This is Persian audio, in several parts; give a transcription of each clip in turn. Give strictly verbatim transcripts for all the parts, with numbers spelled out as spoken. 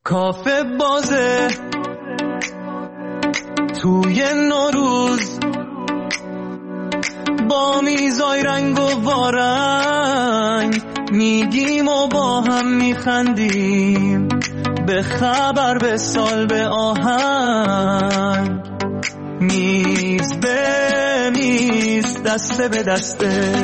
کافه بازه توی نوروز با میزای رنگ و وارنگ میگیم و با هم میخندیم، به خبر به سال به آهنگ، میز به میز دسته به دسته،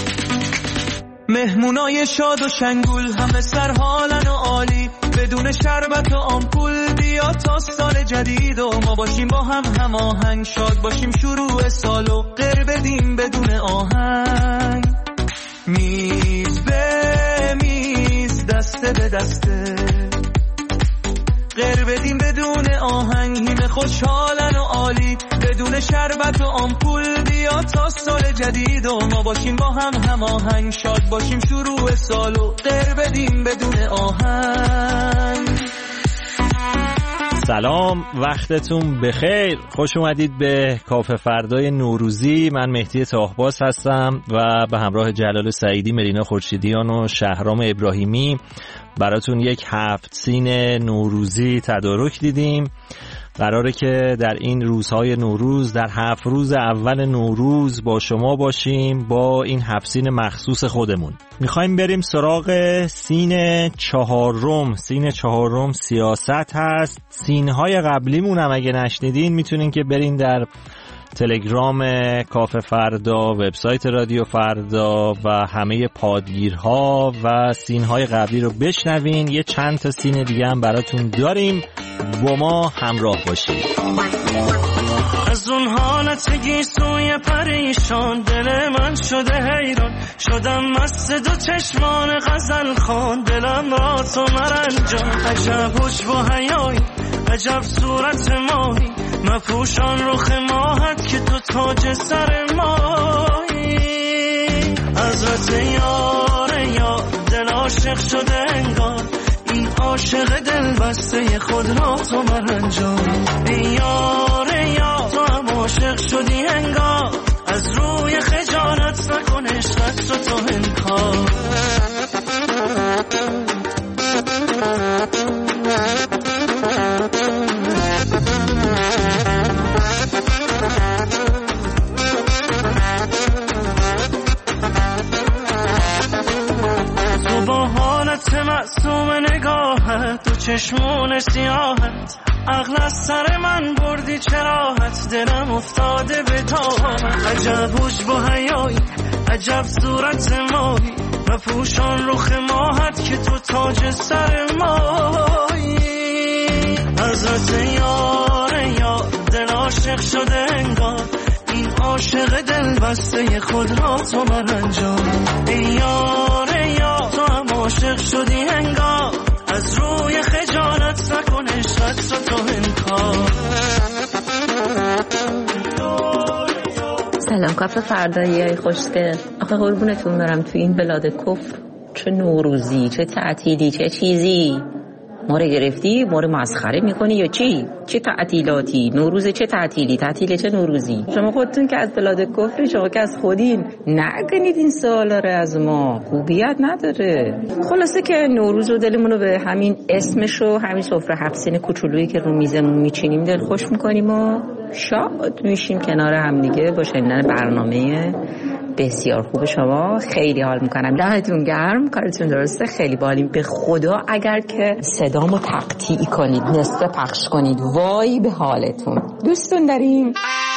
مهمونای شاد و شنگول همه سر حالن و عالی، بدون شربت و آمپول بیا تا سال جدید و ما باشیم با هم هماهنگ، شاد باشیم شروع سال و غیر بدیم بدون آهنگ، میز به میز دسته به دسته، غیر بدیم بدون آهنگ، همه خوشحالن و عالی، بدون شربت و آمپول بیا تا سال جدید و ما باشیم با هم هماهنگ، شاد باشیم شروع سال و غیر بدیم بدون آهنگ. سلام، وقتتون بخیر، خوش اومدید به کافه فردای نوروزی. من مهدی طاهباز هستم و به همراه جلال سعیدی، ملینا خورشیدیان و شهرام ابراهیمی براتون یک هفت سین نوروزی تدارک دیدیم. قراره که در این روزهای نوروز، در هفت روز اول نوروز با شما باشیم با این هفت سین مخصوص خودمون. میخوایم بریم سراغ سین چهارم. سین چهارم سیاست هست. سینهای قبلیمون هم اگه نشنیدین میتونین که برین در تلگرام کافه فردا، وبسایت رادیو فردا و همه پادگیرها و سینهای قبلی رو بشنوین. یه چند تا سین دیگه هم براتون داریم، با ما همراه باشید. از اون حالت گیسوی پریشان دل من شده حیران، شدم مست دو چشمان غزل خان، دلم را تو مرنجان، عجب حجب و حیایی، عجب صورت ماهی، مپوشان رخ ماهت که تو تاج سر ماهی، حضرت یار یار دل عاشق شده انگار، این عاشق دل بسته خود را تو مرنجان، ای یار یار تو هم عاشق شدی انگار، از روی خجالت نکن عشقت رو تو انکار. تو با حالت معصوم نگاهت و چشمون سیاهت، عقل از سر من بردی چراحت، دلم افتاده به تاهت، عجب حجب و حیایی، عجب صورت ماهی، و پوشان رخ ماهت که تو تاج سر ماهی، حضرت یار یار دل عاشق شده انگار، این عاشق دل بسته خود را تو مرنجان، ای یار یار تو هم عاشق شدی انگار، از روی خجالت نکن عشقت رو تو انکار. سلام کافه فردایی های خوشگل، آخه قربونتون برم تو این بلاد کفر چه نوروزی، چه تعطیلی، چه چیزی ما رو گرفتی، ما رو مسخره میکنی یا چی؟ چه تعطیلاتی؟ نوروز چه تعطیلی؟ تعطیل چه نوروزی؟ شما خودتون که از بلاد کفری، شما که از خودین، نکنید این سوالا رو از ما، خوبیت نداره. خلاصه که نوروز رو دلمون رو به همین اسمش و همین سفره هفت سین کوچولویی که رو میزمون میچینیم دل خوش میکنیم و شاد میشیم کنار هم دیگه با شنیدن برنامه بسیار خوب شما. خیلی حال میکنم، دمتون گرم، کارتون درسته، خیلی بالیم. به خدا اگر که صدامو تقطیع کنید، نصفه پخش کنید، وای به حالتون. دوستون داریم.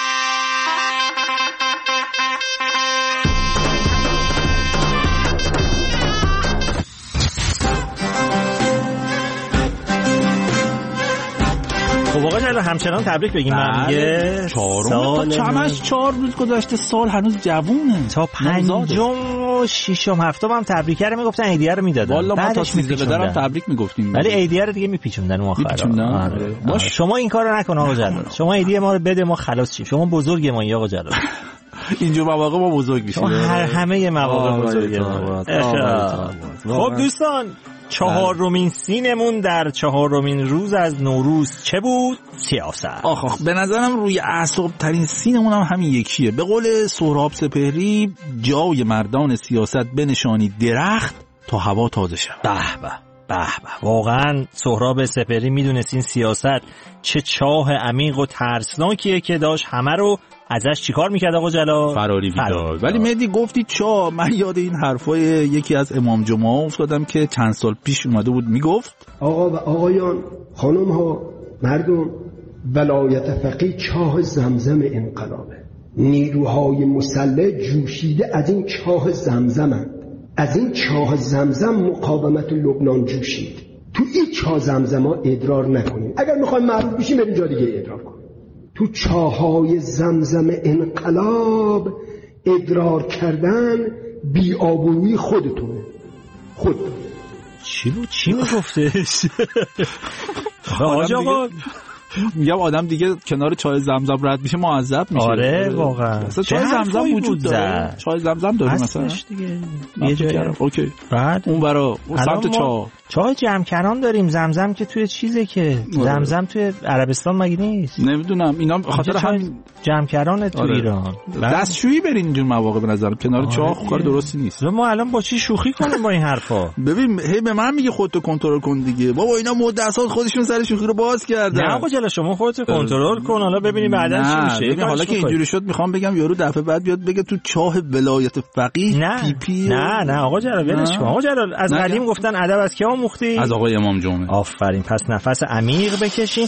خب آقا جلو همچنان تبریک بگیم. من میگه چهارم تا چمش چهار روز گذشته، سال هنوز جوونه، تا پنجم و ششم هفتم هم تبریک رو میگفتن، ایدیه رو میدادن، والا ما تا سیزده بدرم تبریک میگفتیم، ولی ایدیه رو دیگه میپیچوندن اون آخر. شما این کارو نکن آقا جلال، شما ایدیه ما رو بده، ما خلاص شیم، شما بزرگ ما آقا جلال. اینجور مواقع ما بزرگ میشیم، هر همه مواقع بزرگ ما. خب دوستان، چهارمین سینمون در چهارمین روز از نوروز چه بود؟ سیاست. آخ آخ به نظرم روی اعصاب ترین سینمون هم همین یکیه. به قول سهراب سپهری، جای مردان سیاست بنشانی درخت تا هوا تازه شود. به به به به، واقعا سهراب سپهری میدونست این سیاست چه چاه عمیق و ترسناکیه که داشت همه رو ازش چیکار میکرد آقا جلال؟ فراری میداد. ولی مهدی گفتی چا، من یاد این حرفای یکی از امام جمعه افتادم که چند سال پیش اومده بود میگفت آقا و آقایان، خانم ها، مردم، ولایت فقیه چاه زمزم انقلابه. نیروهای مسلح جوشیده از این چاه زمزمند. از این چاه زمزم مقاومت لبنان جوشید. تو این چاه زمزم ها ادرار نکنیم. اگر میخوایم معروف بشیم بریم جا دیگه ادرار کنیم. تو چاهای زمزم انقلاب ادرار کردن بی آبرویی خودتونه. خود چی بود؟ چی میگفتش؟ آقا آقا میگم آدم دیگه کنار چای زمزم رد میشه معذب میشه. آره واقعا. چای زمزم وجود داره. چای زمزم داره مثلا دیگه یه جایی. اوکی. بعد اون برا اون سمت چا چای جمکران داریم. زمزم که توی چیزه که زمزم توی عربستان مگه نیست؟ نمیدونم اینا خاطر همین جمکران تو آره. ایران. دستشویی برین اینجور مواقع به نظرم کنار آره چاه کار درستی نیست. ما الان با چی شوخی کنیم با این حرفا؟ ببین هی به من میگه خودتو کنترل کن دیگه. بابا اینا مدت سال خودشون سر شوخی رو باز کردن. نه آقا جلا شما خودتو کنترل کن، حالا ببینیم بعداً چی میشه. حالا که اینجوری شد میخوام بگم یارو دفعه بعد بیاد بگه تو چاه ولایت فقیه نه. پی پی نه نه آقا جلال ولش کن. آقا جلال از قدیم گفتن ادب از کی آموختی؟ از آقای امام جمعه. آفرین. پس نفس عمیق بکشیم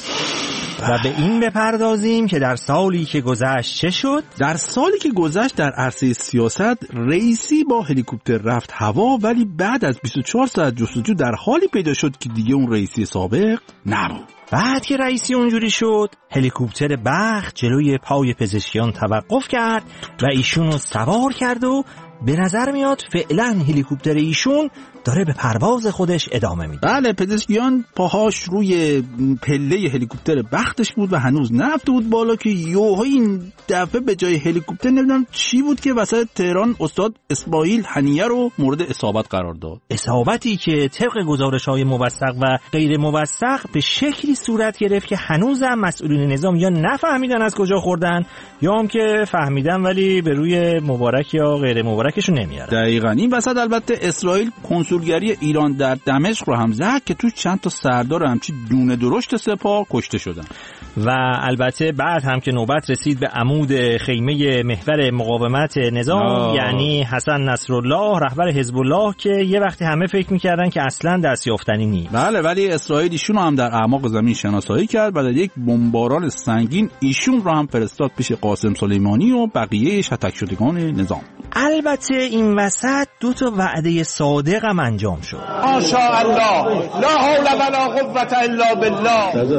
و به این بپردازیم که در سالی که گذشت چه شد؟ در سالی که گذشت در عرصه سیاست رئیسی با هلیکوپتر رفت هوا، ولی بعد از بیست و چهار ساعت جستجو در حالی پیدا شد که دیگه اون رئیسی سابق نبود. بعد که رئیسی اونجوری شد، هلیکوپتر بخت جلوی پای پزشکیان توقف کرد و ایشونو سوار کرد و به نظر میاد فعلا هلیکوپتر ایشون داره به پرواز خودش ادامه میده. بله، پزشکیان پاهاش روی پله هلیکوپتر بختش بود و هنوز نرفته بود بالا که یوها این دفعه به جای هلیکوپتر نمیدونم چی بود که وسط تهران استاد اسماعیل هنیه رو مورد اصابت قرار داد. اصابتی که طبق گزارش‌های موثق و غیر موثق به شکلی صورت گرفت که هنوزم مسئولین نظام یا نفهمیدن از کجا خوردن یا هم که فهمیدن ولی به روی مبارک یا غیر مبارکشون نمیارن. دقیقاً. این وسط البته اسرائیل کنسولگری ایران در دمشق رو هم زد که تو چند تا سردار همچی دونه درشت سپاه کشته شدن. و البته بعد هم که نوبت رسید به عمود خیمه محور مقاومت نظام آه. یعنی حسن نصرالله رهبر حزب الله که یه وقتی همه فکر می‌کردن که اصلاً دستیافتنی نیست. بله، ولی اسرائیل ایشون هم در اعماق زمین شناسایی کرد و در یک بمباران سنگین ایشون رو هم فرستاد پیش قاسم سلیمانی و بقیه شتک شدگان نظام. البته این وسط دو تا وعده صادق هم انجام شد. ماشاءالله لا حول ولا قوت الا بالله.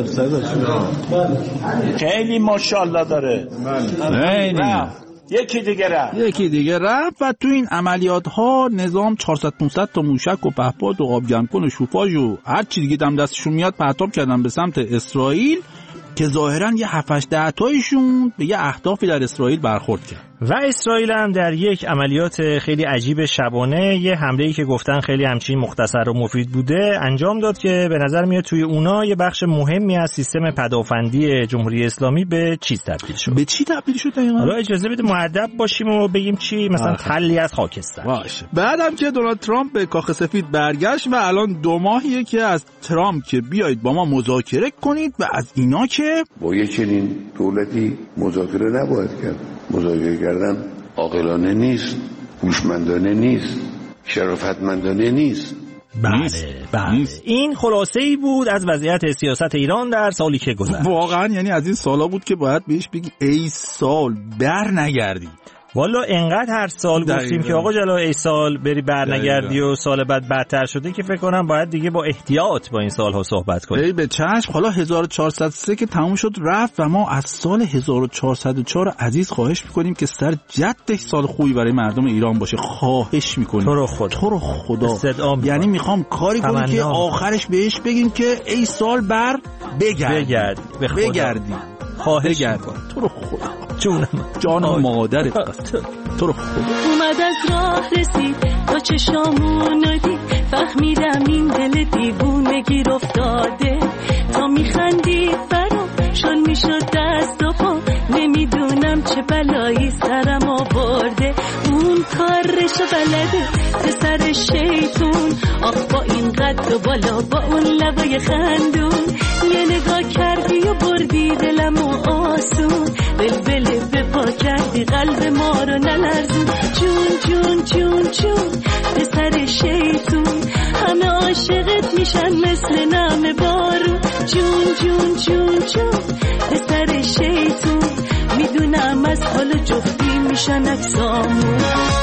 خیلی ماشاءالله داره. خیلی. یکی دیگه رفت. یکی دیگه رفت و تو این عملیات ها نظام چهارصد پانصد تا موشک و پهپاد و آبگرمکن و شوفاژ و هر چی دیگه دم دستشون میاد پرتاب کردن به سمت اسرائیل که ظاهرا یه هفت هشت تایشون به یه اهدافی در اسرائیل برخورد کرد. و اسرائیل هم در یک عملیات خیلی عجیب شبانه یه حمله‌ای که گفتن خیلی همچین مختصر و مفید بوده انجام داد که به نظر میاد توی اونا یه بخش مهمی از سیستم پدافندی جمهوری اسلامی به چیز تبدیل شد. به چی تبدیل شد دقیقاً؟ حالا اجازه بده مؤدب باشیم و بگیم چی، مثلا تلی از خاکستر. باشه. بعدم که دونالد ترامپ به کاخ سفید برگشت و الان دو ماهیه که از ترامپ که بیایید با ما مذاکره کنید و از اینا که با یه چنین دولتی مذاکره نباید کرد. مذاکره کردن عاقلانه نیست، هوشمندانه نیست، شرافتمندانه نیست. بله بله. این خلاصه ای بود از وضعیت سیاست ایران در سالی که گذشت. واقعا یعنی از این سالا بود که باید بهش بگی ای سال بر نگردی. والا انقدر هر سال گفتیم که آقا جلو ای سال بری برنگردی و سال بعد بدتر شده که فکر کنم باید دیگه با احتیاط با این سالها صحبت کنیم. ای به چشم. حالا هزار و چهارصد و سه که تموم شد رفت و ما از سال هزار و چهارصد و چهار عزیز خواهش میکنیم که سر جدش سال خوبی برای مردم ایران باشه. خواهش میکنیم تو رو خدا تو رو خدا یعنی میخوام کاری کنی که آخرش بهش بگیم که ای سال بر بگرد بگرد بگردی خواهش میکنم تو رو خدا جونم جانم مادرت تو رو خدا. اومد از راه رسید تا چشامون دید فهمیدم این دل دیوونه گیر افتاده تا میخندید برام شل میشد دست و پا نمیدونم چه بلایی سرم آورده اون کارشو بلده پسر شیطون آخ با این قد تو بالا با اون لبای خندون، یه نگاه کردی و بردی دلم و آسون، بلبله به پا کردی قلب ما رو نلرزون. جون جون جون جون پسر شیطون، همه عاشقت میشن مثل نم بارون. جون جون جون جون پسر شیطون، میدونم از حال جفتی میشن اکسامون.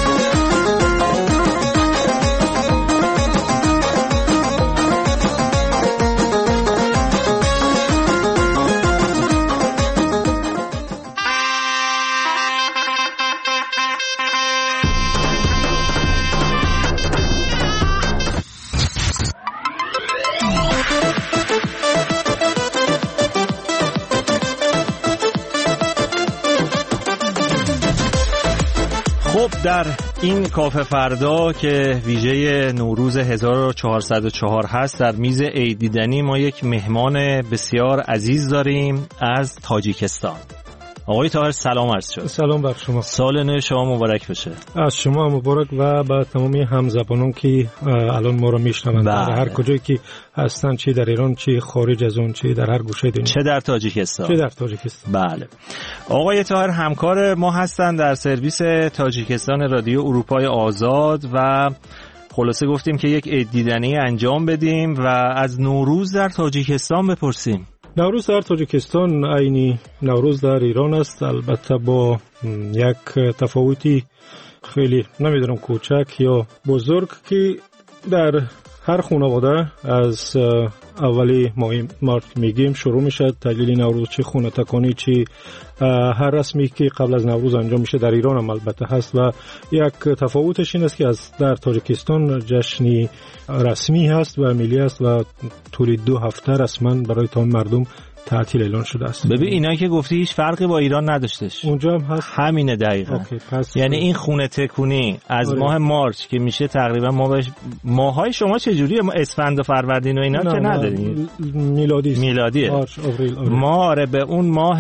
در این کافه فردا که ویژه نوروز هزار و چهارصد و چهار هست، در میز عید دیدنی ما یک مهمان بسیار عزیز داریم از تاجیکستان. آقای طاهر سلام عرض شد. سلام بر شما. سال نو شما مبارک بشه. از شما مبارک و با تمامی همزبانان که الان ما رو میشنوند در هر کجایی که هستن، چه در ایران چه خارج از اون، چه در هر گوشه دنیا، چه در تاجیکستان. چه در تاجیکستان. بله. آقای طاهر همکار ما هستن در سرویس تاجیکستان رادیو اروپای آزاد و خلاصه گفتیم که یک عید دیدنی انجام بدیم و از نوروز در تاجیکستان بپرسیم. نوروز در تاجیکستان عینی نوروز در ایران است، البته با یک تفاوتی خیلی نمیدونم کوچک یا بزرگ که در هر خانواده از اولی ماه مارچ میگیم شروع میشه تحلیل نوروز، چه خونه تکانی چه هر رسمی که قبل از نوروز انجام میشه در ایران هم البته هست و یک تفاوتش این است که از در تاجیکستان جشنی رسمی هست و ملی است و طول دو هفته رسما برای تمام مردم تعطیل اعلان شده است. ببین اینا که گفتی هیچ فرقی با ایران نداشتش. اونجا هم هست. همینه دقیقاً. یعنی این خونه تکونی از آره. ماه مارچ که میشه تقریبا ما بش... ماهای شما چجوریه؟ ما اسفند و فروردین و اینا نه، که نداریم. میلادی میلادیه. مارچ آوریل آوریل. ما آره به اون ماه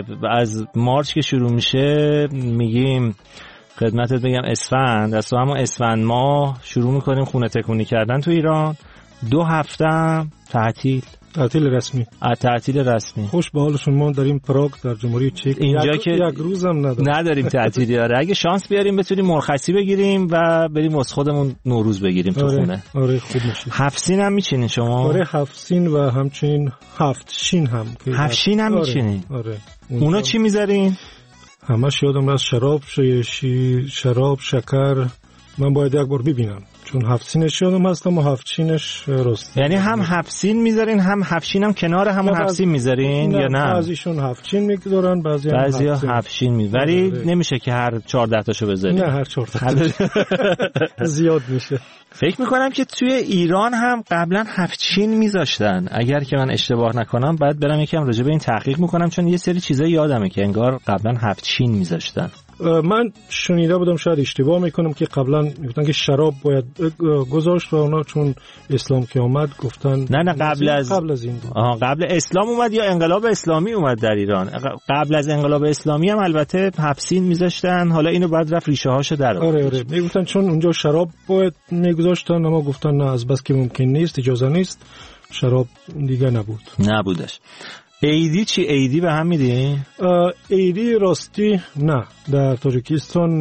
از مارچ که شروع میشه میگیم خدمتت بگم اسفند، از تو همون اسفند ماه شروع میکنیم خونه تکونی کردن تو ایران. دو هفته تعطیل تعطیل رسمی. تعطیل رسمی. خوش به حالشون. ما داریم پراگ در جمهوری چک اینجا یک... که یک روزم نداریم. نداریم تعطیلی. آره اگه شانس بیاریم بتونیم مرخصی بگیریم و بریم واسه خودمون نوروز بگیریم تو آره. خونه. آره خوب میشه. هفت سین هم میچینین شما؟ آره هفت سین و همچنین هفت شین هم. هفت شین هم میچینین؟ آره. آره. اونا چی میذارین؟ همش یادم از شراب شی... شراب شکر. من باید یک بار ببینم چون هفت سینش یادم هستم و هفت شینش راست. یعنی هم هفت سین میذارین هم هفت شین هم کنار هم هفت سین میذارین یا نه؟ بعضیشون هفت شین میذارن بعضی هم بعضی ها هفت شین میذارن ولی نمیشه که هر چهارده تاشو بذارین. نه هر چهارده زیاد میشه. فکر میکنم که توی ایران هم قبلا هفت شین میذاشتن، اگر که من اشتباه نکنم. بعد برم یکم راجع به این تحقیق میکنم چون یه سری چیزا یادمه که انگار قبلا هفت شین میذاشتن. من شنیده بودم شاید اشتباه میکنم که قبلا میگفتن که شراب باید گذاشت و اونا چون اسلام که اومد گفتن نه نه قبل از قبل از این آها قبل اسلام اومد یا انقلاب اسلامی اومد در ایران. قبل از انقلاب اسلامی هم البته هفسین میذاشتن، حالا اینو بعد رفت ریشه هاشو در آورد. آره آره میگفتن چون اونجا شراب باید میگذاشتن اما گفتن نه از بس که ممکن نیست اجازه نیست شراب دیگه نبود نبودش. عیدی چی؟ عیدی به هم میدی؟ عیدی راستی نه در تاجیکستان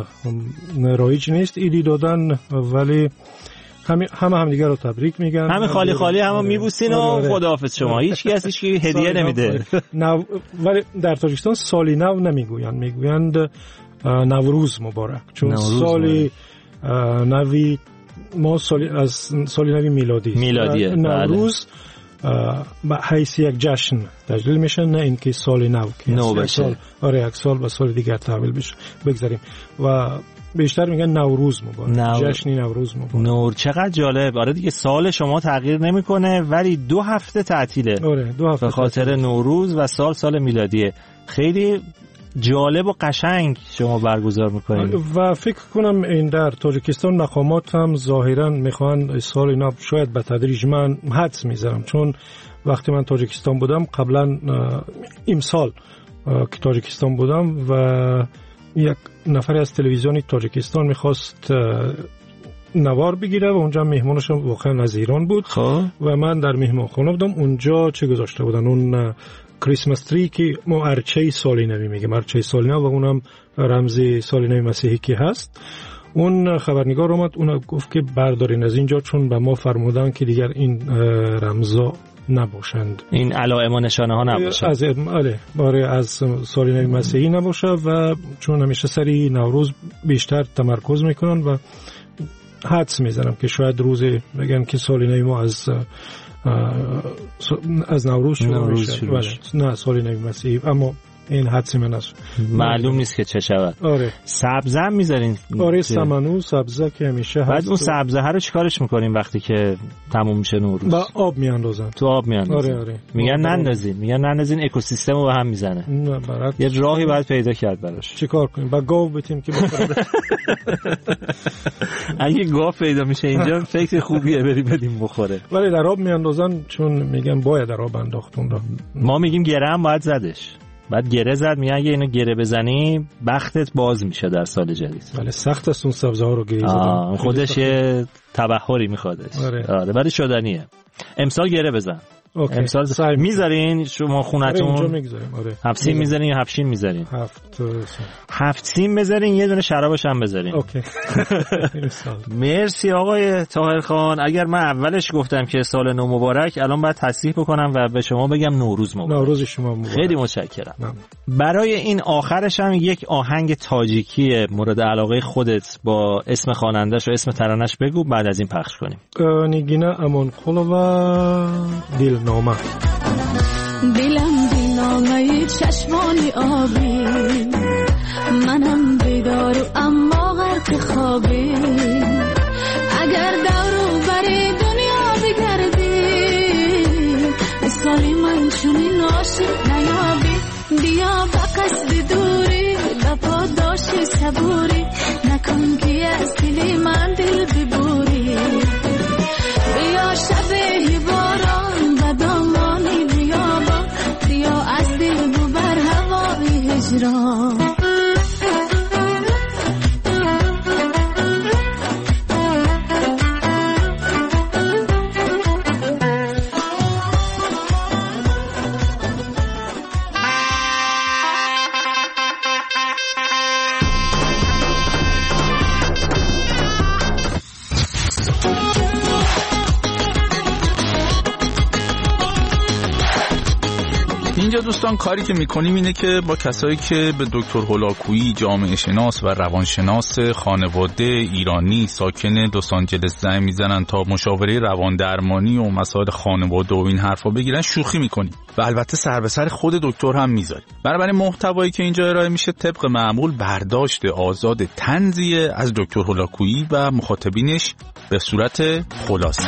رایج نیست عیدی دادن، ولی همه همه همدیگه رو تبریک میگن، همه خالی خالی همه میبوسین و خداحافظ شما. هیچ کس هیچ کی هدیه نمیده. نه ولی در تاجیکستان سالی نو نمیگوین، میگویند نوروز مبارک، چون سالی نوی ما سالی از سالی نوی میلادی میلادیه. نوروز به حیث یک جشن تجلیل میشه، نه اینکه سال نو که نو بشه. آره یک سال به سال دیگر تحویل بشه بگذاریم و بیشتر میگن نوروز مبارک، نو... جشنی نوروز مبارک. نور چقدر جالب. آره دیگه سال شما تغییر نمیکنه ولی دو هفته تعطیله. آره دو هفته به خاطر تعطیل. نوروز و سال سال میلادیه. خیلی جالب و قشنگ شما برگزار میکنید و فکر کنم این در تاجیکستان مقامات هم ظاهرا میخوان سال نو شاید به تدریج، من حدس میذارم چون وقتی من تاجیکستان بودم قبلا امسال که تاجیکستان بودم و یک نفر از تلویزیون تاجیکستان میخواست نوار بگیره و اونجا مهمونش واقعا از ایران بود. خب و من در مهمانخانه بودم. اونجا چه گذاشته بودن؟ اون کریسمس تری که ما ارچه سالی نوی میگیم، ارچه سالی نو و اونم رمز سالی نوی مسیحی که هست. اون خبرنگار اومد اون گفت که بردارین از اینجا، چون به ما فرمودن که دیگر این رمزا نباشند، این علائم و نشانه ها نباشند، از آره باره از سالی نوی مسیحی نباشه. و چون همیشه سری نوروز بیشتر تمرکز میکنن و حدس میزنم که شاید روزی بگن که سالی نوی ما از از نوروز شروع میشه، نه سالی نوی مسیحی، اما این حدسی من است، معلوم نیست که چه شود. آره سبزه هم میذارین؟ آره سمنو سبزه که همیشه هست. بعد اون سبزه ها رو چیکارش میکنین وقتی که تموم میشه نوروز؟ با آب میاندازن. تو آب میاندازن؟ آره آره میگن نندازین، میگن نندازین اکوسیستم رو به هم میزنه. نه برات یه راهی باید پیدا کرد براش. چیکار کنیم؟ با گاو بتیم که بخوره. اگه گاو پیدا میشه اینجا فکر خوبیه بری بدیم بخوره. ولی در آب میاندازن چون میگن باید در آب انداختون رو. ما میگیم گره هم باید زدش. بعد گره زد، میگه اگه اینو گره بزنی بختت باز میشه در سال جدید. ولی سخت است اون سبزه ها رو گره زدن، خودش یه تبحری میخوادش. آره. آره ولی شدنیه. امسال گره بزن. اوکی. امسال میذارین شما خونتون؟ آره اینجا میذاریم. آره. هفت سیم میذارین یا هفت شین میذارین؟ هفت هفت سیم بذارین، یه دونه شرابش هم بذارین. اوکی. مرسی آقای طاهر خان. اگر من اولش گفتم که سال نو مبارک، الان باید تصحیح بکنم و به شما بگم نوروز مبارک. نوروز شما مبارک. خیلی متشکرم. برای این آخرش هم یک آهنگ تاجیکی مورد علاقه خودت با اسم خواننده‌ش و اسم ترانه‌اش بگو، بعد از این پخش کنیم. نیگینا امان خلوا دل نامه. دلم دلنامه چشمانی آبی، منم بیدار اما غرق خوابی. اگر دورو بری دنیا بگردی، مثالی من چونی ناشد نیابی. بیا با قصد دوری بپا داشتی صبوری، نکن که از دلی من دل ببوری. بیا شبه باران و دامانی بیابان، بیا از دل ببر هوای هجران. اینجا دوستان کاری که میکنیم اینه که با کسایی که به دکتر هولاکویی، جامعه شناس و روانشناس خانواده ایرانی ساکن لس آنجلس زنگ میزنن تا مشاوره روان درمانی و مسائل خانواده و این حرفا بگیرن، شوخی میکنیم و البته سر به سر خود دکتر هم میذاریم. بنابراین محتوایی که اینجا ارائه میشه طبق معمول برداشت آزاد طنزیه از دکتر هولاکویی و مخاطبینش به صورت خلاصه.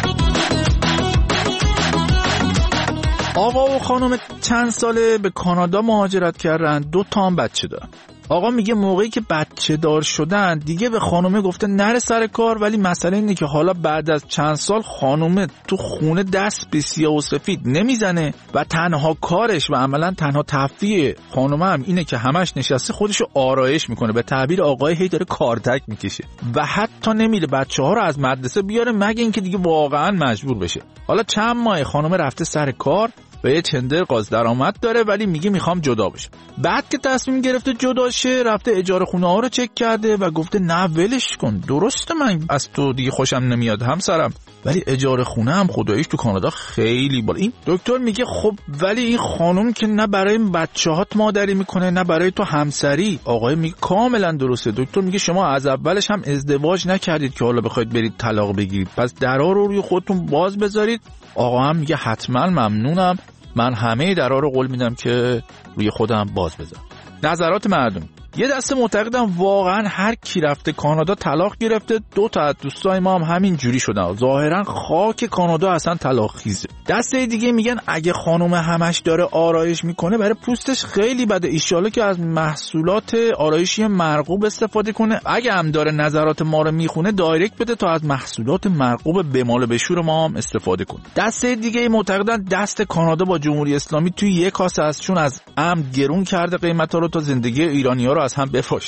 آقا و خانم چند ساله به کانادا مهاجرت کردن، دو تا هم بچه دارن. آقا میگه موقعی که بچه دار شدن دیگه به خانومه گفته نره سر کار، ولی مسئله اینه که حالا بعد از چند سال خانومه تو خونه دست به سیاه و سفید نمیزنه و تنها کارش و عملا تنها تفریح خانومه هم اینه که همش نشسته خودشو آرایش میکنه. به تعبیر آقای هی داره کارتک میکشه و حتی نمیره بچه ها رو از مدرسه بیاره مگه اینکه دیگه واقعا مجبور بشه. حالا چند ماه خانومه رفته سر کار و یه چندر قاز درآمد داره، ولی میگه میخوام جدا بشم. بعد که تصمیم گرفته جدا شه رفته اجاره خونه ها رو چک کرده و گفته نه ولش کن، درسته من از تو دیگه خوشم نمیاد همسرم، ولی اجاره خونه هم خداییش تو کانادا خیلی بالا. این دکتر میگه خب ولی این خانم که نه برای بچه‌هات مادری میکنه نه برای تو همسری. آقای میگه کاملا درسته. دکتر میگه شما از اولش هم ازدواج نکردید که حالا بخواید برید طلاق بگیرید، پس درا رو روی خودتون باز بذارید. آقا هم میگه حتما ممنونم، من همه درا رو قول میدم که روی خودم باز بذارم. نظرات مردم. یه دسته معتقدن واقعا هر کی رفته کانادا طلاق گرفته. دو تا از دوستای ما هم همین جوری شدن، ظاهرا خاک کانادا اصلا طلاق خیزه. دسته دیگه میگن اگه خانم همش داره آرایش میکنه برای پوستش خیلی بده، ایشالا که از محصولات آرایشی مرغوب استفاده کنه. اگه هم داره نظرات ما رو میخونه دایرکت بده تا از محصولات مرغوب بمال بشور ما هم استفاده کنه. دسته دیگه معتقدن دست کانادا با جمهوری اسلامی توی یک کاسه است، چون از عمد گرون کرده قیمتا رو تا زندگی ایرانی‌ها رو از هم بفاشه.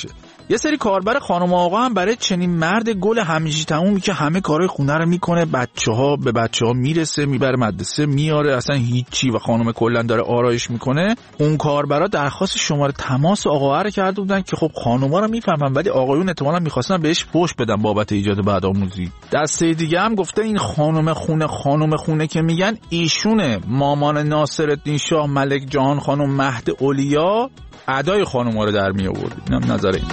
یه سری کاربر خانم و آقا هم برای چنین مرد گل همیشه تمومی که همه کارهای خونه رو میکنه، بچه‌ها به بچه‌ها میرسه، میبره مدرسه، میاره، اصلا هیچی، و خانم کلا داره آرایش میکنه، اون کاربرا درخواست شماره تماس آقا رو کرده بودن که خب خانوما رو میفهمن ولی آقایون احتمالاً می‌خواستن بهش فحش بدن بابت ایجاد بعدآموزی. دسته دیگه هم گفته این خانم خونه خانم خونه که میگن ایشونه، مامان ناصرالدین شاه ملک جهان خانم مهد اولیا ادای خانوما رو در می آورد. اینم نظر این.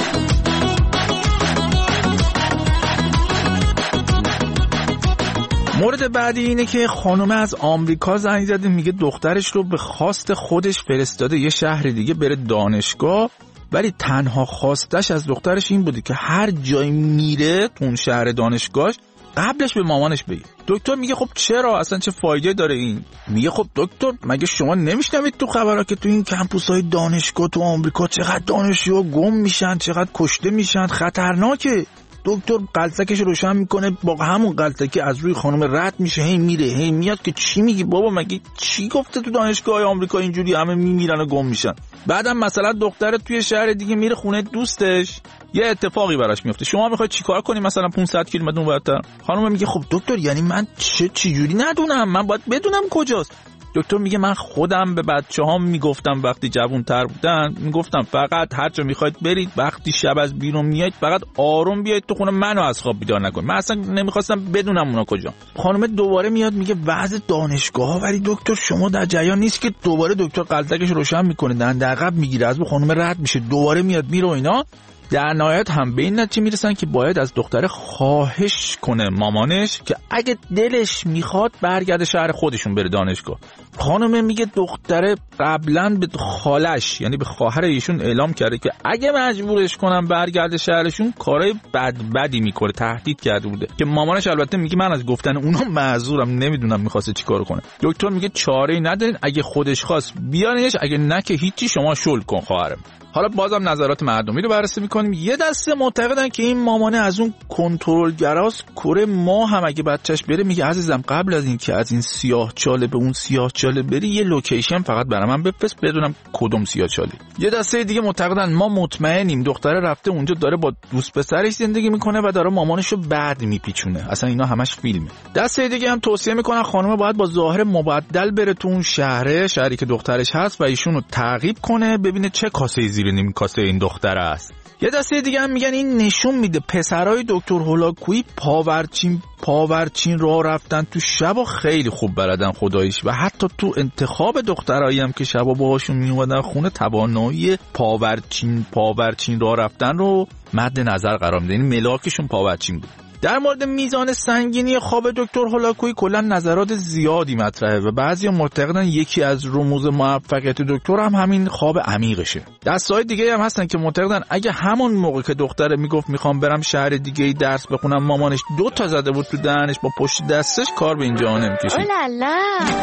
مورد بعدی اینه که خانومه از آمریکا زنگ زده، میگه دخترش رو به خواست خودش فرستاده یه شهر دیگه بره دانشگاه، ولی تنها خواستش از دخترش این بوده که هر جای میره تو اون شهر دانشگاهش قبلش به مامانش بگه. دکتر میگه خب چرا، اصلا چه فایده داره این؟ میگه خب دکتر مگه شما نمیشنوید تو خبرها که تو این کمپوس‌های دانشگاه تو آمریکا چقدر دانشجو گم میشن، چقدر کشته میشن، خطرناکه. دکتر قلتکش روشن میکنه، با همون قلتکی از روی خانم رد میشه، هی میره هی میاد که چی میگی بابا، مگه چی گفته تو دانشگاه آمریکا اینجوری همه میمیرن و گم میشن؟ بعدم مثلا دختر توی شهر دیگه میره خونه دوستش، یه اتفاقی براش میفته، شما میخواید چیکار کنی مثلا پانصد کیلومتر اونورتر؟ خانم میگه خب دکتر یعنی من چه چجوری ندونم، من باید بدونم کجاست. دکتر میگه من خودم به بچه‌هام میگفتم وقتی جوان‌تر بودن، میگفتم فقط هر جا میخواید برید، وقتی شب از بیرون میایید فقط آروم بیایید تو خونه، منو از خواب بیدار نکنید. من اصلا نمیخواستم بدونم اونا کجا. خانم دوباره میاد میگه وضع دانشگاه‌ها، ولی دکتر شما در جریان نیست که دوباره دکتر قلتکش روشن میکنه، دنده عقب میگیره، از خانم رد میشه، دوباره میاد میره و اینا. در نهایت هم به این نتیجه میرسن که باید از دختره خواهش کنه مامانش که اگه دلش میخواد برگرده شهر خودشون بره دانشگاه. خانم میگه دختره قبلا به خالش یعنی به خواهر ایشون اعلام کرده که اگه مجبورش کنم برگرده شهرشون کارهای بد بدی میکنه، تهدید کرده بوده که مامانش البته میگه من از گفتن اونا معذورم، نمیدونم میخواسته چیکار کنه. دکتر میگه چاره‌ای ندارین، اگه خودش خواست بیارینش، اگه نه که هیچی، شما شل کن خواهرم. حالا بازم نظرات مردمی رو بررسی میکنیم. یه دسته معتقدن که این مامانه از اون کنترلگراست، کره ما هم اگه بچهش بره میگه عزیزم قبل از این که از این سیاه چاله به اون سیاه چاله بری یه لوکیشن فقط برام من بفرست بدونم کدوم سیاه چاله. یه دسته دیگه معتقدن ما مطمئنیم دختره رفته اونجا داره با دوست پسرش زندگی میکنه و داره مامانشو بعد میپیچونه، اصلا اینا همش فیلمه. دسته دیگه هم توصیه میکنن خانم باید با ظاهر مبدل بره تو اون شهره، شهری که دخترش هست، و ایشونو تعقیب کنه ببینه چه کاسه زیر نیم کاسه این دختر است. یه دسته دیگه هم میگن این نشون میده پسرای دکتر هولاکویی پاورچین پاورچین راه رفتن تو شبا خیلی خوب بلدن خداییش، و حتی تو انتخاب دخترایی هم که شبا باهاشون میومدن خونه توانایی پاورچین پاورچین راه رفتن رو مد نظر قرار میدن، یعنی ملاکشون پاورچین بود. در مورد میزان سنگینی خواب دکتر هولاکویی کلا نظرات زیادی مطرحه و بعضیا معتقدن یکی از رموز موفقیت دکتر هم همین خواب عمیقشه. دستای دیگه هم هستن که معتقدن اگه همون موقع که دختره میگفت میخوام برم شهر دیگه درس بخونم مامانش دو تا زده بود تو دهنش با پشت دستش، کار به اینجا نمیکشید. اولالا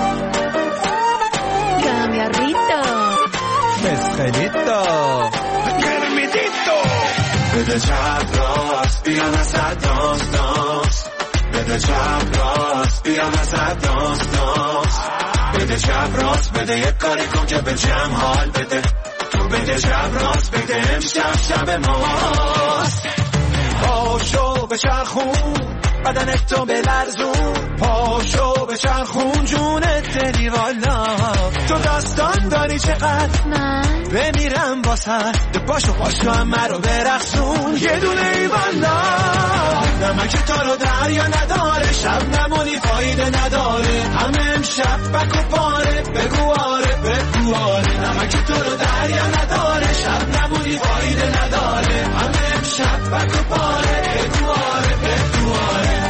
کامیاریتو مسخلیتو گرمیدیتو بده چپ راست بیان از دانس دانس، بده چپ راست بیان از دانس دانس، بده چپ راست بده یک کاری کن که به جمع حال بده، تو بده چپ راست بده امشب شب ماست. پاشو به چرخون بدنت تو بلرزون، پاشو به چرخون جونت دلی والا، تو داستان داری چقدر من بمیرم واسه، پاشو پاشو همه رو برقصون یه دونه ای والا، نمک تو رو دریا نداره، شب نمونی فایده نداره، همه امشب بک و پاره بگو آره بگو آره، نمک تو رو دریا نداره، شب نمونی فایده نداره، همه امشب بک و پاره بگو آره بگو آره.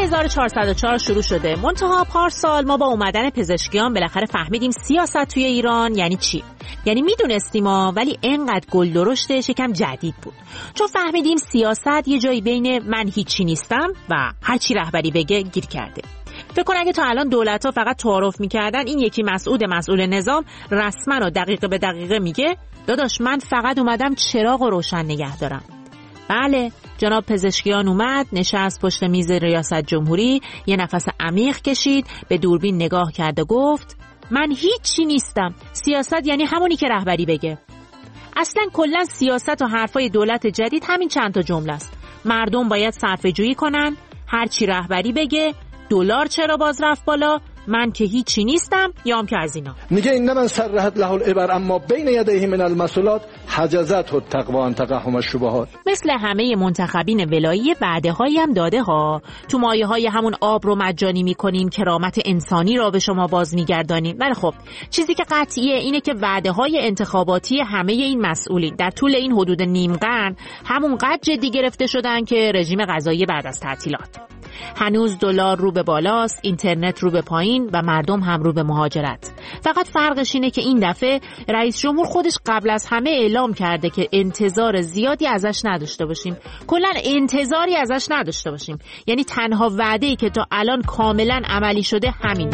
هزار و چهارصد و چهار شروع شده. منتها پارسال ما با اومدن پزشکیان بالاخره فهمیدیم سیاست توی ایران یعنی چی. یعنی میدونستیم ها، ولی اینقدر گل درشتش یکم جدید بود. چون فهمیدیم سیاست یه جایی بین من هیچی نیستم و هرچی رهبری بگه گیر کرده. فکر کن اگه تا الان دولت‌ها فقط تعارف می‌کردن این یکی مسعود مسئول نظام رسما و دقیقه به دقیقه میگه داداش من فقط اومدم چراغ رو روشن نگه دارم. بله، جناب پزشکیان اومد، نشست پشت میز ریاست جمهوری، یه نفس عمیق کشید، به دوربین نگاه کرد و گفت من هیچی نیستم. سیاست یعنی همونی که رهبری بگه. اصلا کلا سیاست و حرفای دولت جدید همین چند تا جمله است. مردم باید صرفه‌جویی کنن، هر چی رهبری بگه، دلار چرا باز رفت بالا، من که هیچی نیستم، یام که از اینا. میگه این من سرحت له العبر اما بین یدیه من المسئولات حجزت التقوی ان تقهم الشبهات. مثل همه منتخبین ولایی وعده هایی هم داده ها. تو مایه های همون آب رو مجانی میکنیم، کرامت انسانی را به شما باز میگردانیم. ولی خب چیزی که قطعیه اینه که وعده های انتخاباتی همه این مسئولین در طول این حدود نیم قرن همون قدر جدی گرفته شدن که رژیم غذایی بعد از تعطیلات. هنوز دلار رو به بالاست، اینترنت رو به پایین و مردم هم رو به مهاجرت. فقط فرقش اینه که این دفعه رئیس جمهور خودش قبل از همه اعلام کرده که انتظار زیادی ازش نداشته باشیم. کلاً انتظاری ازش نداشته باشیم. یعنی تنها وعده‌ای که تا الان کاملاً عملی شده همین.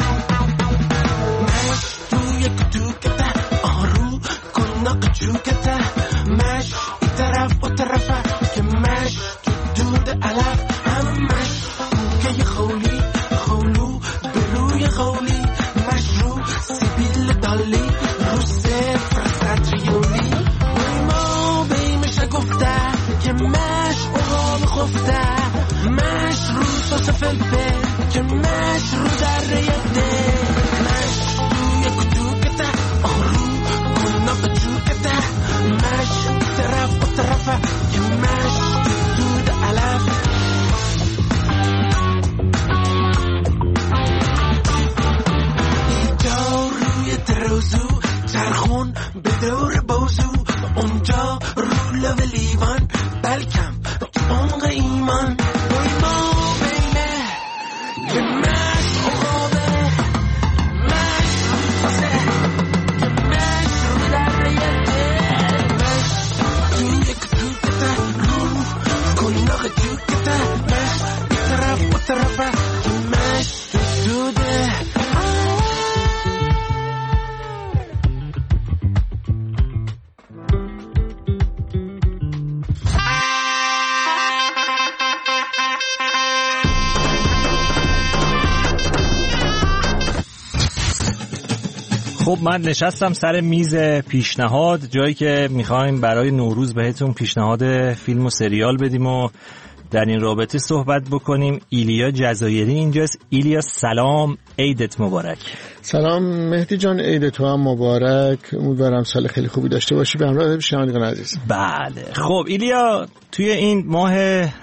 خب من نشستم سر میز پیشنهاد، جایی که میخوایم برای نوروز بهتون پیشنهاد فیلم و سریال بدیم و در این رابطه صحبت بکنیم. ایلیا جزایری اینجاست. ایلیا سلام، عیدت مبارک. سلام مهدی جان، عید تو هم مبارک. امیدوارم سال خیلی خوبی داشته باشی به همراه شنوندگان عزیز. بله خب ایلیا، توی این ماه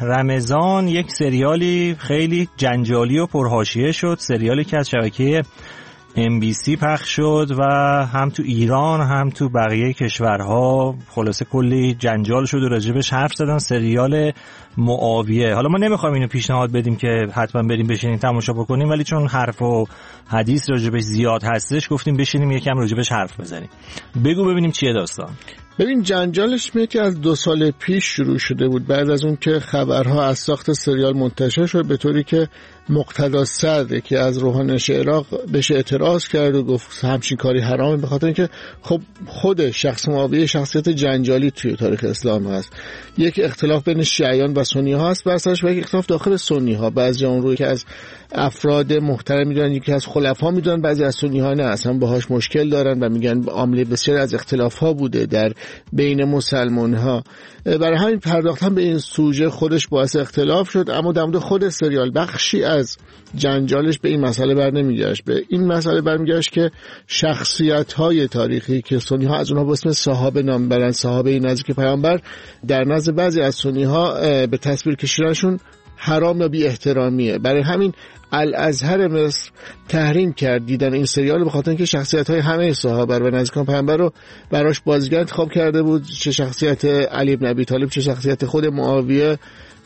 رمضان یک سریالی خیلی جنجالی و پرحاشیه شد، سریالی که از شبکه ام بی سی پخش شد و هم تو ایران هم تو بقیه کشورها خلاصه کلی جنجال شد و راجبش حرف زدن. سریال معاویه. حالا ما نمیخوایم اینو پیشنهاد بدیم که حتما بریم بشینیم تماشا بکنیم، ولی چون حرف و حدیث راجبش زیاد هستش گفتیم بشینیم یکم راجبش حرف بزنیم. بگو ببینیم چیه داستان. ببین جنجالش میگه که از دو سال پیش شروع شده بود، بعد از اون که خبرها از ساخت سریال منتشر شد، به طوری که مقتدا صدر که از روحانیت عراق بهش اعتراض کرد و گفت همچین کاری حرامه، به خاطر اینکه خب خود شخص معاویه شخصیت جنجالی توی تاریخ اسلام هست. یک اختلاف بین شیعیان و سنی ها هست برسرش و یک اختلاف داخل سنی ها. بعضی اون رو که از افراد محترم میدونن، یکی از خلفا میدونن، بعضی از سنی ها نه، اصلا باهاش مشکل دارن و میگن عامل بسیار از اختلاف ها بوده در بین مسلمان ها. برای همین پرداختن به این سوژه خودش باعث اختلاف شد، اما در مورد خود سریال بخشی از جنجالش به این مسئله بر نمیگشت. به این مسئله برمیگشت که شخصیت های تاریخی که سنی ها از اونها به اسم صحابه نام برن، صحابه نزدیک پیامبر، در نزد بعضی از سنی ها به تصویر کشیدنشون حرام یا بی احترامیه. برای همین الازهر مصر تحریم کرد دیدن این سریال، به خاطر اینکه شخصیت‌های همه صحابه و نزدیکان پیامبر رو براش بازیگر انتخاب کرده بود، چه شخصیت علی بن ابی طالب چه شخصیت خود معاویه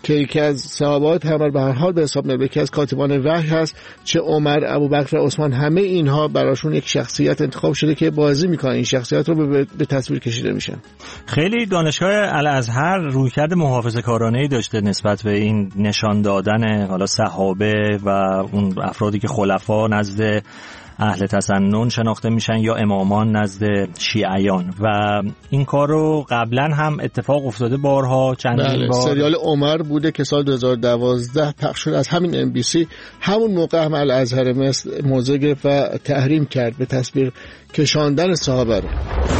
که یکی از صحابه پیامبر به هر حال به حساب میاد، یکی از کاتبان وحی هست، چه عمر، ابوبکر، عثمان، همه اینها براشون یک شخصیت انتخاب شده که بازی میکنن، این شخصیت رو به, به تصویر کشیده میشن. خیلی دانشگاه الازهر رویکرد محافظه‌کارانه‌ای داشته نسبت به این نشان دادن حالا صحابه و اون افرادی که خلفا نزد اهل تسنن شناخته میشن یا امامان نزد شیعیان، و این کار رو قبلا هم اتفاق افتاده بارها، چندین بله. بار. سریال عمر بوده که سال دو هزار و دوازده پخش شد از همین ام بی سی، همون موقع هم الازهر مصر موضع گرفت و تحریم کرد به تصویر کشاندن صحابه رو.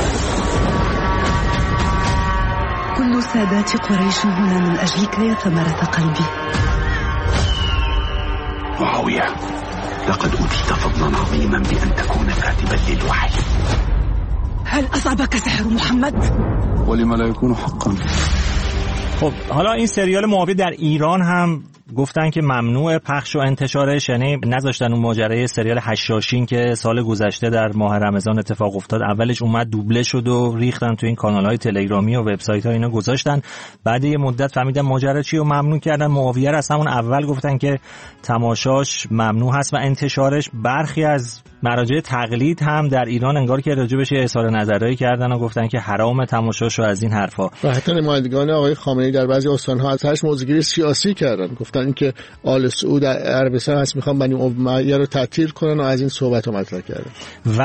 كل سادات قريش هنا من أجلك يا ثمرة قلبي. معاوية، لقد أوتيت فضلا عظيما بأن تكون كاتبا للوحي. هل أصابك سحر محمد؟ ولما لا يكون حقا. خب حالا این سریال معاویه در ایران هم گفتن که ممنوع پخش و انتشارش، یعنی نذاشتن اون ماجرای سریال هشاشین که سال گذشته در ماه رمضان اتفاق افتاد، اولش اومد دوبله شد و ریختن تو این کانال‌های تلگرامی و وبسایت‌ها اینا گذاشتن، بعد یه مدت فهمیدن ماجرا چیه و ممنوع کردن. معاویه رو از همون اول گفتن که تماشاش ممنوع هست و انتشارش. برخی از مراجع تقلید هم در ایران انگار که راجبش اظهار نظرایی کردن و گفتن که حرام تماشاش و از این حرفا، و حتی نمایندگان آقای خامنه‌ای در بعضی استان‌ها ازش موضوعگیری سیاسی کردن، گفتن که آل سعود عربستان هست میخوان بنی امیه رو تعطیل کنن و از این صحبت رو مطرح کردن. و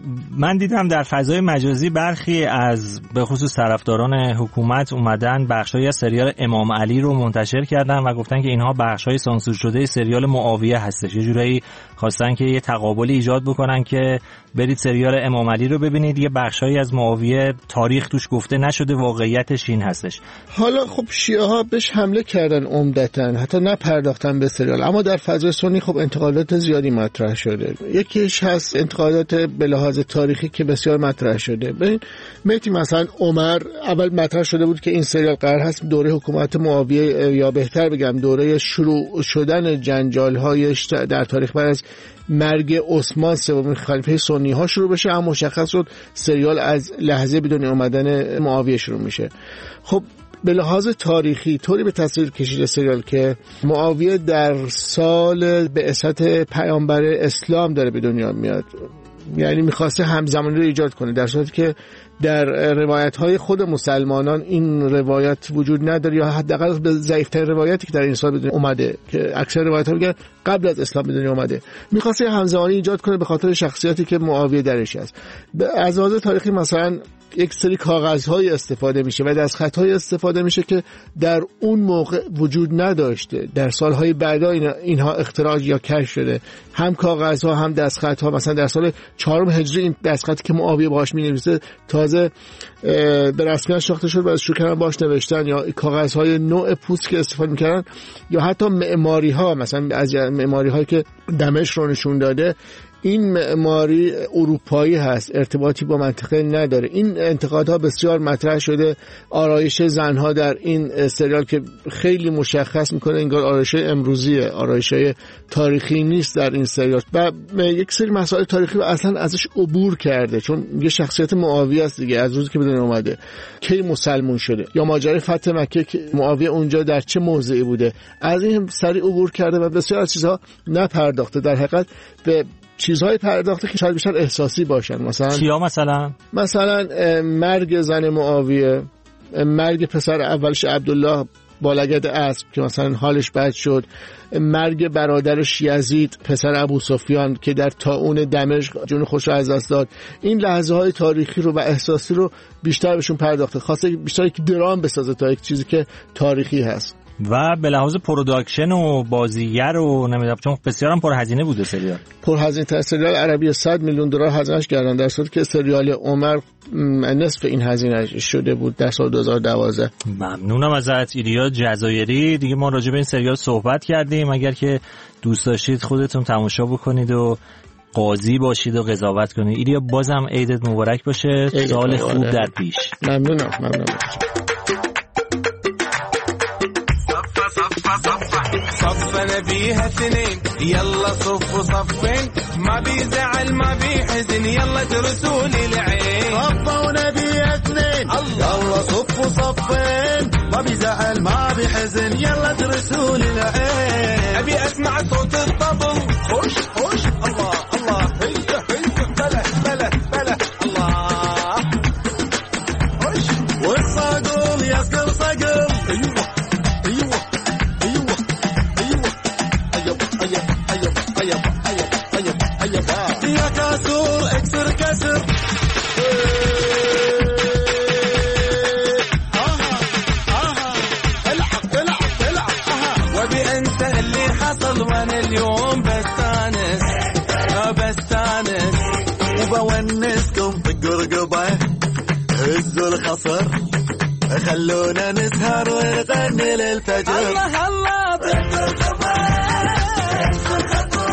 من دیدم در فضای مجازی برخی از به خصوص طرفداران حکومت اومدن بخشای از سریال امام علی رو منتشر کردن و گفتن که اینها بخشای سانسور شده سریال معاویه هستش. یه جورایی خواستن که یه تقابلی ایجاد بکنن که برید سریال امام علی رو ببینید، یه بخشایی از معاویه تاریخ توش گفته نشده، واقعیتش این هستش. حالا خب شیعه ها بهش حمله کردن عمدتاً، حتی نپرداختن به سریال، اما در فضای سنی خب انتقادات زیادی مطرح شده. یکیش هست انتقادات به لحاظ تاریخی که بسیار مطرح شده. ببین مهدی، مثلا عمر اول مطرح شده بود که این سریال قرار هست دوره حکومت معاویه، یا بهتر بگم دوره شروع شدن جنجال‌هایش در تاریخ بعد از مرگ عثمان سومین خلیفه سنی ها شروع بشه، اما مشخص شد سریال از لحظه بدون اومدن معاویه شروع میشه. خب به لحاظ تاریخی طوری به تصویر کشیده سریال که معاویه در سال بعثت پیامبر اسلام داره به دنیا میاد، یعنی میخواسته همزمانی رو ایجاد کنه، در صورتی که در روایت‌های خود مسلمانان این روایت وجود نداره، یا حداقل به ضعیف‌ترین روایتی که در این سال بدون اومده که اکثر روایت‌ها میگن قبل از اسلام بدون اومده، می‌خواسته همزمانی ایجاد کنه به خاطر شخصیتی که معاویه درش است. از لحاظ تاریخی مثلا یک سری کاغذهای استفاده میشه و دستخطهای استفاده میشه که در اون موقع وجود نداشته، در سالهای بعدا اینها اختراع یا کشف شده، هم کاغذها هم دستخطها. مثلا در سال چهارم هجری این دستخطی که معاویه باهاش مینویسه تازه به رسمیت شناخته شد و از شروع کردن باهاش نوشتن، یا کاغذهای نوع پوست که استفاده میکردن، یا حتی معماری‌ها، مثلا از معماری‌هایی که دمشق رو نشون داده این معماری اروپایی هست، ارتباطی با منطقه نداره. این انتقادها بسیار مطرح شده. آرایش زنها در این سریال که خیلی مشخص میکنه انگار آرایش امروزیه، آرایش تاریخی نیست در این سریال، و یک سری مسائل تاریخی رو اصلا ازش عبور کرده، چون یه شخصیت معاویه است دیگه، از روزی که بدون اومده کی مسلمون شده، یا ماجرای فتح مکه که معاویه اونجا در چه موضعی بوده، از این سری عبور کرده و بسیار از چیزها نپرداخته. در حقیقت به چیزهای پرداخته که شاید بیشتر احساسی باشن. مثلا چیا؟ مثلا مثلا مرگ زن معاویه، مرگ پسر اولش عبدالله با لگد اسب که مثلا حالش بد شد، مرگ برادرش یزید پسر ابو سفیان که در طاعون دمشق جون خودش رو از دست داد. این لحظه های تاریخی رو و احساسی رو بیشتر بهشون پرداخته، خواسته بیشتر یک درام بسازه تا یک چیزی که تاریخی هست. و به لحاظ پروداکشن و بازیگر و نمیدونم، چون بسیار هم پرهزینه بوده سریال. پرهزینه تر سریال عربی صد میلیون دلار هزینه‌اش کردن، در صورتی که سریال عمر نصف این هزینه شده بود در سال دو هزار و دوازده. ممنونم ازت ایلیا جزایری. دیگه ما راجع به این سریال صحبت کردیم، اگر که دوست داشتید خودتون تماشا بکنید و قاضی باشید و قضاوت کنید. ایلیا بازم عیدت مبارک باشه، سال خوب در پیش. ممنونم ممنونم. صفنا فيها اثنين يلا صفوا صفين ما بيزعل ما بيحزن يلا ترسوا لي العين صفونا فيها اثنين يلا صفوا صفين ما بيزعل ما بيحزن يلا رسول العين أبي أسمع صوت الطبل خش خش الله الله هيا هيا بلا بلا بلا الله خش والصقل يسقل صقل أيوة أيوة أيوة أيوة أيوة أيوة أيوة أيوة أيوة أيوة يا كاسور اكسر كسر وانا اليوم بستانس بستانس وبونسكم بالقرقبة هزوا الخصر خلونا نسهر ونغني للفجر الله الله بالقرقبة هزوا الخصر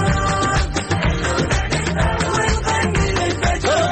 ونغني للفجر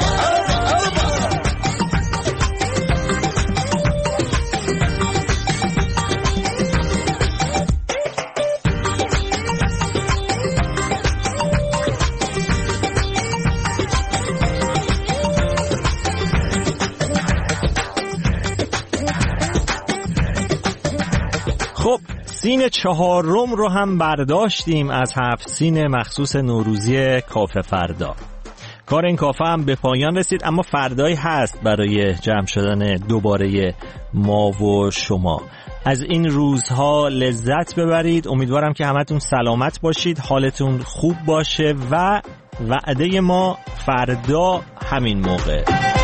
خب سین چهارم رو هم برداشتیم از هفت سین مخصوص نوروزی کافه فردا. کار این کافه هم به پایان رسید، اما فردایی هست برای جمع شدن دوباره ما و شما. از این روزها لذت ببرید. امیدوارم که همتون سلامت باشید، حالتون خوب باشه و وعده ما فردا همین موقع.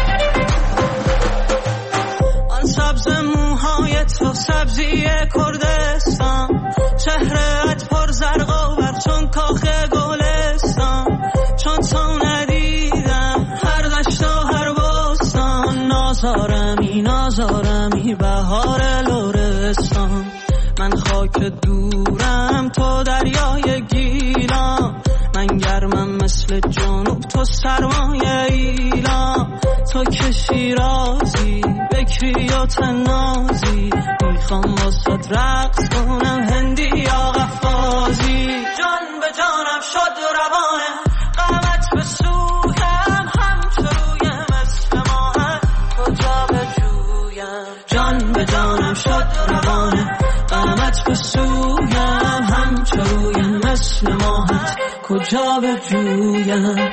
سبز موهای تو سبزی کردستان، چهرهت پر زرق و بر چون کاخ گلستان، چون تو ندیدم هر دشت و هر بستان، نازارمی نازارمی بهار لرستان، من خاک دورم تو دریای گیلان، من گرمم مثل جنوب تو سرمایه ایلان، تو که شیرازی بکری و تنازی، میخوام واسد رقص کنم هندی یا قفازی، جان به جانم شد روانه قامت به سویم، همچروی مثل ماهن کجا به جویم، جان به جانم شد روانه قامت به سویم، همچروی مثل ماهن کجا به جویم.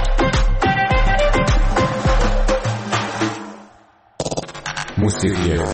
موسیقی